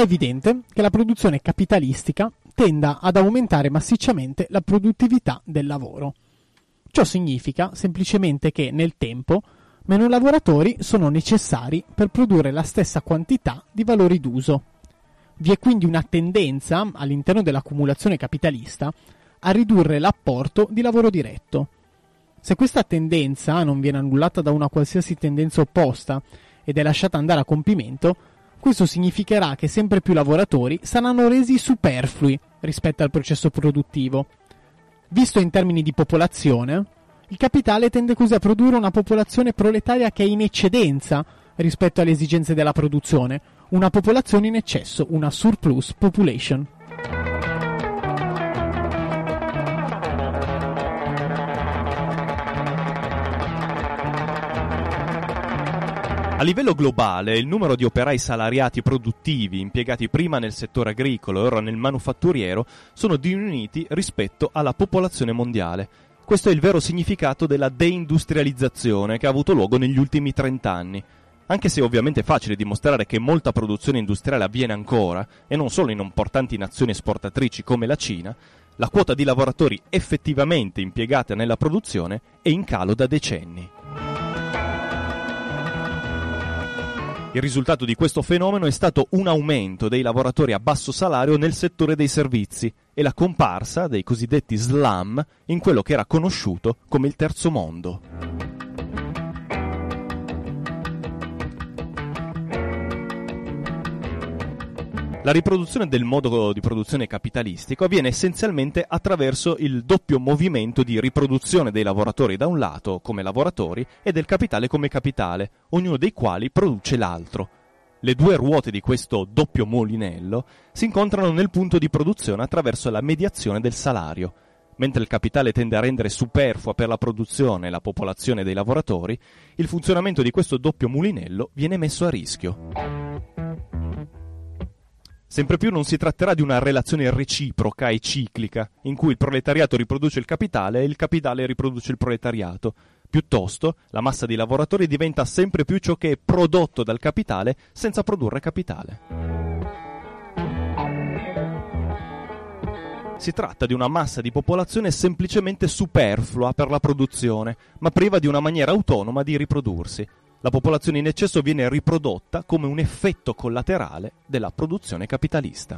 evidente che la produzione capitalistica tenda ad aumentare massicciamente la produttività del lavoro. Ciò significa semplicemente che nel tempo meno lavoratori sono necessari per produrre la stessa quantità di valori d'uso. Vi è quindi una tendenza all'interno dell'accumulazione capitalista a ridurre l'apporto di lavoro diretto. Se questa tendenza non viene annullata da una qualsiasi tendenza opposta ed è lasciata andare a compimento, questo significherà che sempre più lavoratori saranno resi superflui rispetto al processo produttivo. Visto in termini di popolazione, il capitale tende così a produrre una popolazione proletaria che è in eccedenza rispetto alle esigenze della produzione, una popolazione in eccesso, una surplus population. A livello globale, il numero di operai salariati produttivi impiegati prima nel settore agricolo e ora nel manufatturiero sono diminuiti rispetto alla popolazione mondiale. Questo è il vero significato della deindustrializzazione che ha avuto luogo negli ultimi 30 anni. Anche se ovviamente è facile dimostrare che molta produzione industriale avviene ancora, e non solo in importanti nazioni esportatrici come la Cina, la quota di lavoratori effettivamente impiegata nella produzione è in calo da decenni. Il risultato di questo fenomeno è stato un aumento dei lavoratori a basso salario nel settore dei servizi e la comparsa dei cosiddetti slum in quello che era conosciuto come il terzo mondo. La riproduzione del modo di produzione capitalistico avviene essenzialmente attraverso il doppio movimento di riproduzione dei lavoratori da un lato come lavoratori e del capitale come capitale, ognuno dei quali produce l'altro. Le due ruote di questo doppio molinello si incontrano nel punto di produzione attraverso la mediazione del salario. Mentre il capitale tende a rendere superflua per la produzione la popolazione dei lavoratori, il funzionamento di questo doppio mulinello viene messo a rischio. Sempre più non si tratterà di una relazione reciproca e ciclica, in cui il proletariato riproduce il capitale e il capitale riproduce il proletariato. Piuttosto, la massa di lavoratori diventa sempre più ciò che è prodotto dal capitale senza produrre capitale. Si tratta di una massa di popolazione semplicemente superflua per la produzione, ma priva di una maniera autonoma di riprodursi. La popolazione in eccesso viene riprodotta come un effetto collaterale della produzione capitalista.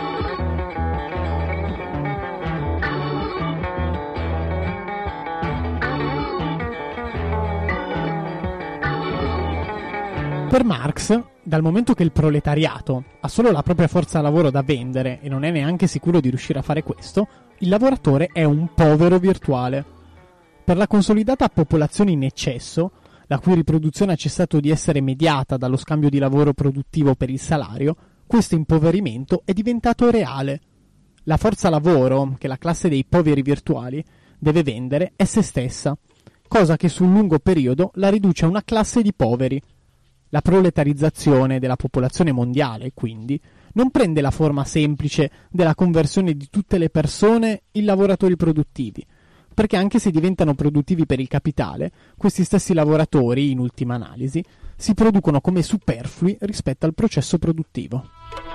Per Marx, dal momento che il proletariato ha solo la propria forza lavoro da vendere e non è neanche sicuro di riuscire a fare questo, il lavoratore è un povero virtuale. Per la consolidata popolazione in eccesso, la cui riproduzione ha cessato di essere mediata dallo scambio di lavoro produttivo per il salario, questo impoverimento è diventato reale. La forza lavoro che la classe dei poveri virtuali deve vendere è se stessa, cosa che sul lungo periodo la riduce a una classe di poveri. La proletarizzazione della popolazione mondiale, quindi, non prende la forma semplice della conversione di tutte le persone in lavoratori produttivi, perché anche se diventano produttivi per il capitale, questi stessi lavoratori, in ultima analisi, si producono come superflui rispetto al processo produttivo.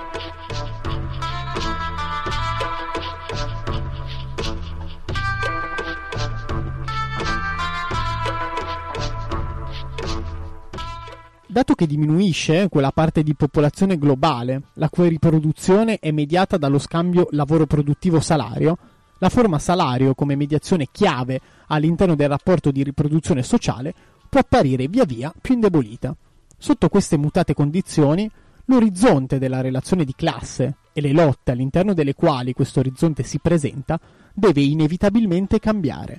Dato che diminuisce quella parte di popolazione globale, la cui riproduzione è mediata dallo scambio lavoro produttivo-salario, la forma salario come mediazione chiave all'interno del rapporto di riproduzione sociale può apparire via via più indebolita. Sotto queste mutate condizioni, l'orizzonte della relazione di classe e le lotte all'interno delle quali questo orizzonte si presenta deve inevitabilmente cambiare.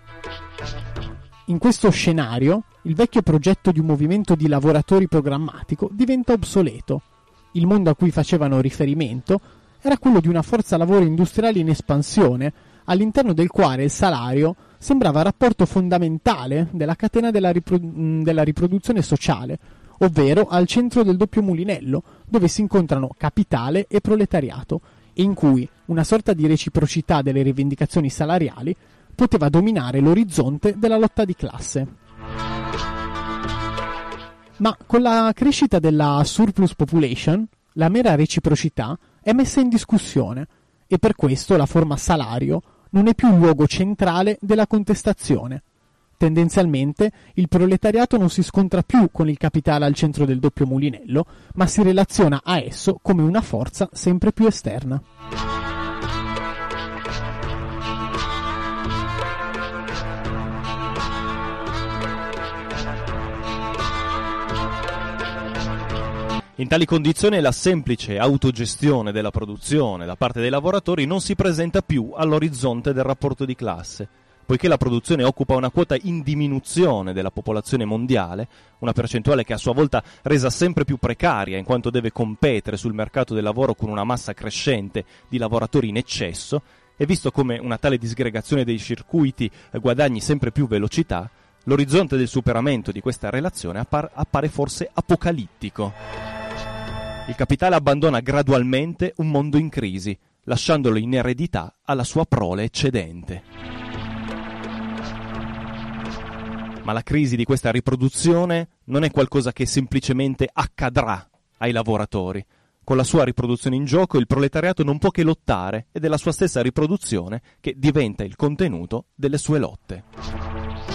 In questo scenario, il vecchio progetto di un movimento di lavoratori programmatico diventa obsoleto. Il mondo a cui facevano riferimento era quello di una forza lavoro industriale in espansione, all'interno del quale il salario sembrava rapporto fondamentale della catena della riproduzione sociale, ovvero al centro del doppio mulinello, dove si incontrano capitale e proletariato, e in cui una sorta di reciprocità delle rivendicazioni salariali poteva dominare l'orizzonte della lotta di classe. Ma con la crescita della surplus population, La mera reciprocità è messa in discussione e per questo la forma salario non è più il luogo centrale della contestazione. Tendenzialmente il proletariato non si scontra più con il capitale al centro del doppio mulinello, ma si relaziona a esso come una forza sempre più esterna. In tali condizioni la semplice autogestione della produzione da parte dei lavoratori non si presenta più all'orizzonte del rapporto di classe, poiché la produzione occupa una quota in diminuzione della popolazione mondiale, una percentuale che a sua volta resa sempre più precaria in quanto deve competere sul mercato del lavoro con una massa crescente di lavoratori in eccesso, e visto come una tale disgregazione dei circuiti guadagni sempre più velocità, l'orizzonte del superamento di questa relazione appare forse apocalittico. Il capitale abbandona gradualmente un mondo in crisi, lasciandolo in eredità alla sua prole eccedente. Ma la crisi di questa riproduzione non è qualcosa che semplicemente accadrà ai lavoratori. Con la sua riproduzione in gioco il proletariato non può che lottare ed è la sua stessa riproduzione che diventa il contenuto delle sue lotte.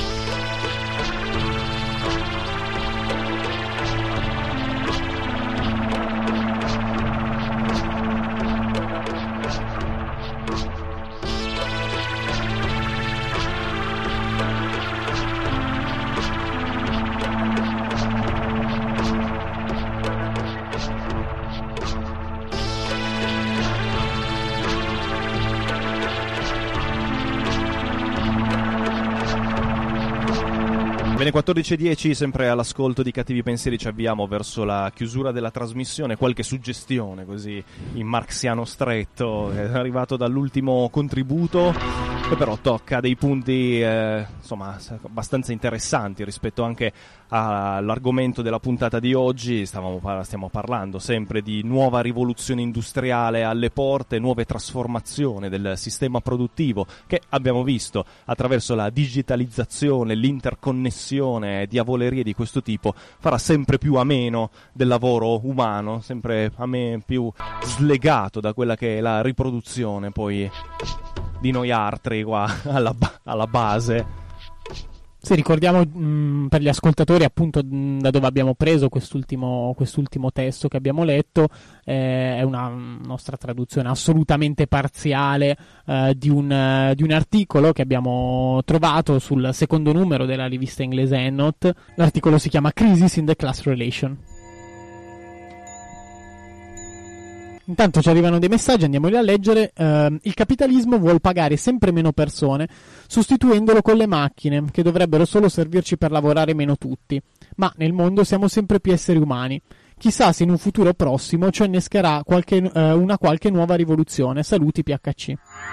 Bene, 14:10, sempre all'ascolto di Cattivi Pensieri, ci avviamo verso la chiusura della trasmissione. Qualche suggestione così in marxiano stretto è arrivato dall'ultimo contributo, che però tocca dei punti abbastanza interessanti rispetto anche all'argomento della puntata di oggi. Stiamo parlando sempre di nuova rivoluzione industriale alle porte, nuove trasformazioni del sistema produttivo che abbiamo visto attraverso la digitalizzazione, l'interconnessione, diavolerie di questo tipo farà sempre più a meno del lavoro umano, sempre più slegato da quella che è la riproduzione poi di noi altri qua alla base. Sì, ricordiamo per gli ascoltatori appunto da dove abbiamo preso quest'ultimo testo che abbiamo letto. È una nostra traduzione assolutamente parziale di un articolo che abbiamo trovato sul secondo numero della rivista inglese Ennot. L'articolo si chiama Crisis in the Class Relation. Intanto ci arrivano dei messaggi, andiamoli a leggere. Il capitalismo vuol pagare sempre meno persone, sostituendolo con le macchine, che dovrebbero solo servirci per lavorare meno tutti. Ma nel mondo siamo sempre più esseri umani. Chissà se in un futuro prossimo ciò innescherà una qualche nuova rivoluzione. Saluti PHC.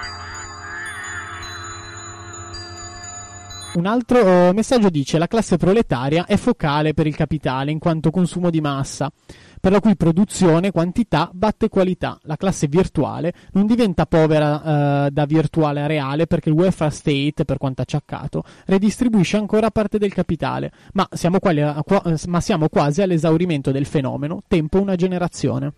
Un altro messaggio dice: la classe proletaria è focale per il capitale in quanto consumo di massa, per la cui produzione quantità batte qualità. La classe virtuale non diventa povera da virtuale a reale perché il welfare state, per quanto acciaccato, redistribuisce ancora parte del capitale, ma siamo quasi all'esaurimento del fenomeno, tempo una generazione.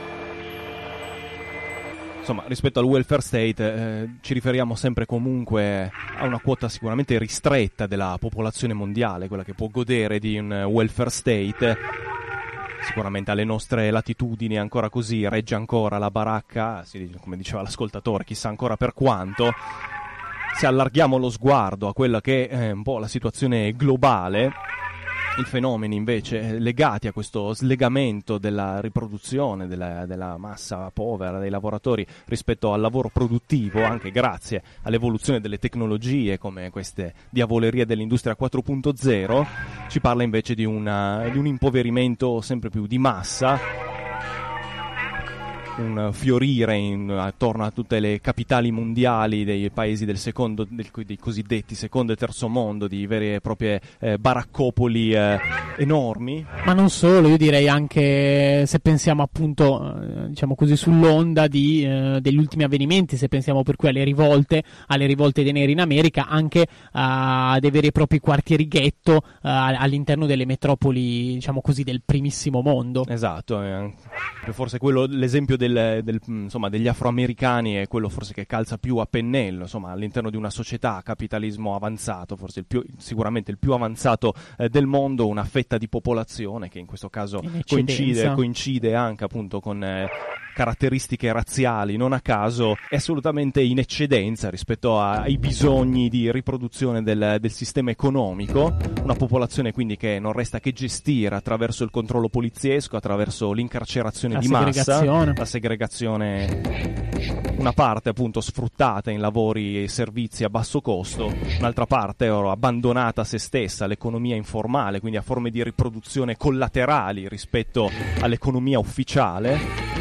Insomma, rispetto al welfare state ci riferiamo sempre comunque a una quota sicuramente ristretta della popolazione mondiale, quella che può godere di un welfare state. Sicuramente alle nostre latitudini ancora così regge ancora la baracca, come diceva l'ascoltatore, chissà ancora per quanto. Se allarghiamo lo sguardo a quella che è un po' la situazione globale, i fenomeni invece legati a questo slegamento della riproduzione della massa povera dei lavoratori rispetto al lavoro produttivo, anche grazie all'evoluzione delle tecnologie come queste diavolerie dell'industria 4.0, ci parla invece di un impoverimento sempre più di massa, un fiorire attorno a tutte le capitali mondiali dei paesi dei cosiddetti secondo e terzo mondo, di vere e proprie baraccopoli enormi. Ma non solo, io direi anche, se pensiamo appunto diciamo così sull'onda degli ultimi avvenimenti, se pensiamo per cui alle rivolte dei neri in America, anche a dei veri e propri quartieri ghetto all'interno delle metropoli, diciamo così, del primissimo mondo. Esatto, forse l'esempio insomma, degli afroamericani è quello forse che calza più a pennello, insomma, all'interno di una società a capitalismo avanzato, forse sicuramente il più avanzato del mondo, una fetta di popolazione che in questo caso coincide anche appunto con caratteristiche razziali, non a caso è assolutamente in eccedenza rispetto ai bisogni di riproduzione del sistema economico, una popolazione quindi che non resta che gestire attraverso il controllo poliziesco, attraverso l'incarcerazione di massa, la segregazione, una parte appunto sfruttata in lavori e servizi a basso costo, un'altra parte abbandonata a se stessa, all'economia informale, quindi a forme di riproduzione collaterali rispetto all'economia ufficiale,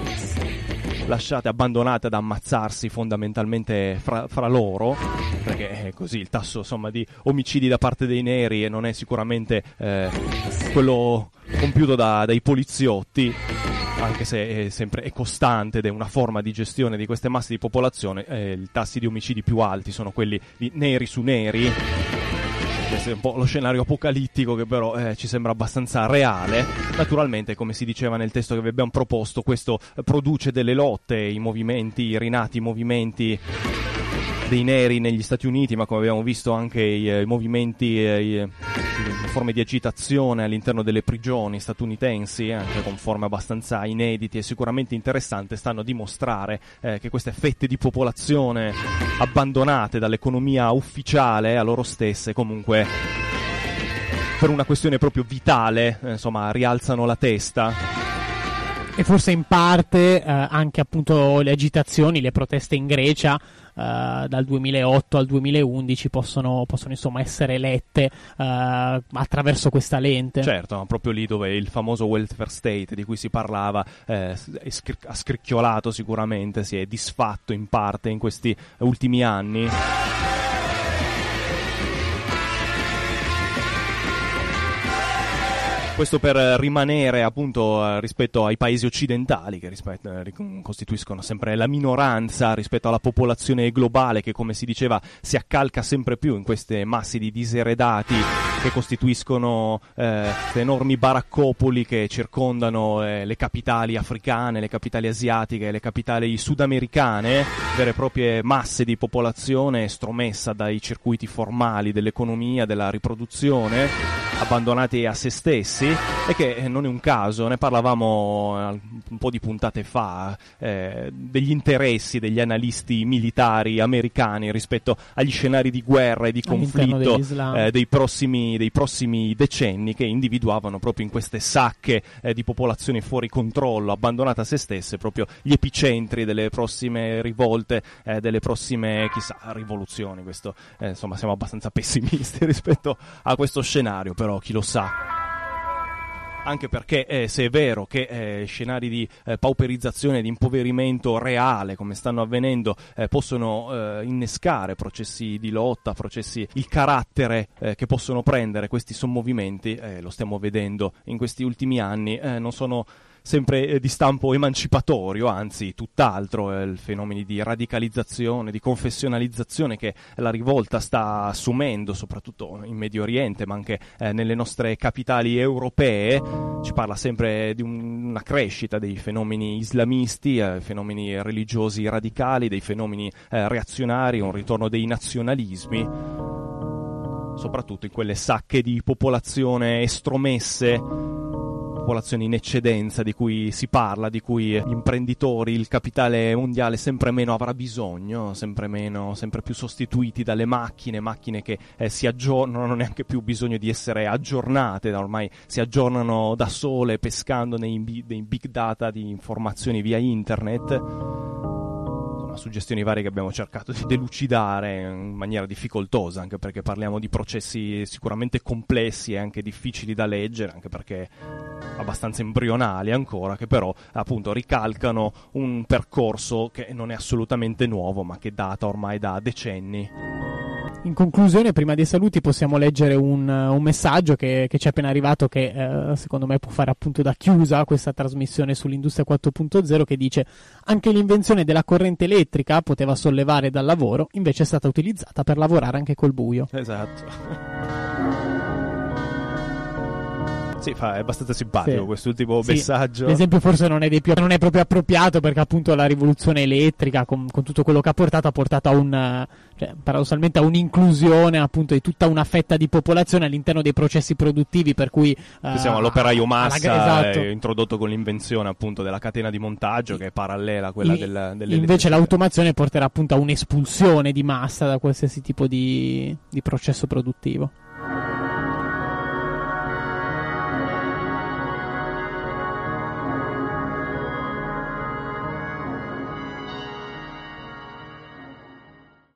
lasciate abbandonate ad ammazzarsi fondamentalmente fra loro, perché così il tasso insomma di omicidi da parte dei neri non è sicuramente quello compiuto dai poliziotti, anche se è costante ed è una forma di gestione di queste masse di popolazione. I tassi di omicidi più alti sono quelli di neri su neri. Questo è un po' lo scenario apocalittico che però ci sembra abbastanza reale. Naturalmente, come si diceva nel testo che vi abbiamo proposto, questo produce delle lotte, i rinati movimenti dei neri negli Stati Uniti, ma come abbiamo visto anche i movimenti, le forme di agitazione all'interno delle prigioni statunitensi, anche con forme abbastanza inediti e sicuramente interessanti, stanno a dimostrare che queste fette di popolazione abbandonate dall'economia ufficiale a loro stesse, comunque per una questione proprio vitale, insomma, rialzano la testa. E forse in parte anche appunto le agitazioni, le proteste in Grecia dal 2008 al 2011 possono insomma essere lette attraverso questa lente. Certo, proprio lì dove il famoso welfare state di cui si parlava ha scricchiolato sicuramente, si è disfatto in parte in questi ultimi anni. Questo per rimanere appunto rispetto ai paesi occidentali, che costituiscono sempre la minoranza rispetto alla popolazione globale, che come si diceva si accalca sempre più in queste masse di diseredati che costituiscono queste enormi baraccopoli che circondano le capitali africane, le capitali asiatiche, le capitali sudamericane, vere e proprie masse di popolazione estromessa dai circuiti formali dell'economia, della riproduzione, abbandonati a se stessi. E che non è un caso, ne parlavamo un po' di puntate fa, degli interessi degli analisti militari americani rispetto agli scenari di guerra e di conflitto dei prossimi decenni, che individuavano proprio in queste sacche di popolazioni fuori controllo, abbandonate a se stesse, proprio gli epicentri delle prossime rivolte, delle prossime chissà rivoluzioni. Questo insomma siamo abbastanza pessimisti rispetto a questo scenario, però chi lo sa. Anche perché se è vero che scenari di pauperizzazione, di impoverimento reale, come stanno avvenendo, possono innescare processi di lotta, il carattere che possono prendere questi sommovimenti, lo stiamo vedendo in questi ultimi anni, non sono sempre di stampo emancipatorio, anzi tutt'altro, fenomeni di radicalizzazione, di confessionalizzazione che la rivolta sta assumendo, soprattutto in Medio Oriente, ma anche nelle nostre capitali europee. Ci parla sempre di una crescita dei fenomeni islamisti, fenomeni religiosi radicali, dei fenomeni reazionari, un ritorno dei nazionalismi, soprattutto in quelle sacche di popolazione estromesse, popolazioni in eccedenza di cui si parla, di cui gli imprenditori, il capitale mondiale sempre meno avrà bisogno, sempre più sostituiti dalle macchine che si aggiornano, non hanno neanche più bisogno di essere aggiornate, ormai si aggiornano da sole pescando nei big data di informazioni via internet. Insomma, suggestioni varie che abbiamo cercato di delucidare in maniera difficoltosa, anche perché parliamo di processi sicuramente complessi e anche difficili da leggere, anche perché abbastanza embrionali ancora, che però appunto ricalcano un percorso che non è assolutamente nuovo, ma che data ormai da decenni. In conclusione, prima dei saluti, possiamo leggere un messaggio che ci è appena arrivato, che secondo me può fare appunto da chiusa a questa trasmissione sull'Industria 4.0, che dice: anche l'invenzione della corrente elettrica poteva sollevare dal lavoro, invece è stata utilizzata per lavorare anche col buio. Esatto. Sì, è abbastanza simpatico quest'ultimo messaggio. L'esempio forse non è proprio appropriato, perché appunto la rivoluzione elettrica, con tutto quello che ha portato a paradossalmente a un'inclusione appunto di tutta una fetta di popolazione all'interno dei processi produttivi, per cui siamo all'operaio massa, esatto, introdotto con l'invenzione appunto della catena di montaggio, che è parallela a quella dell'elettricità. Invece l'automazione porterà appunto a un'espulsione di massa da qualsiasi tipo di processo produttivo.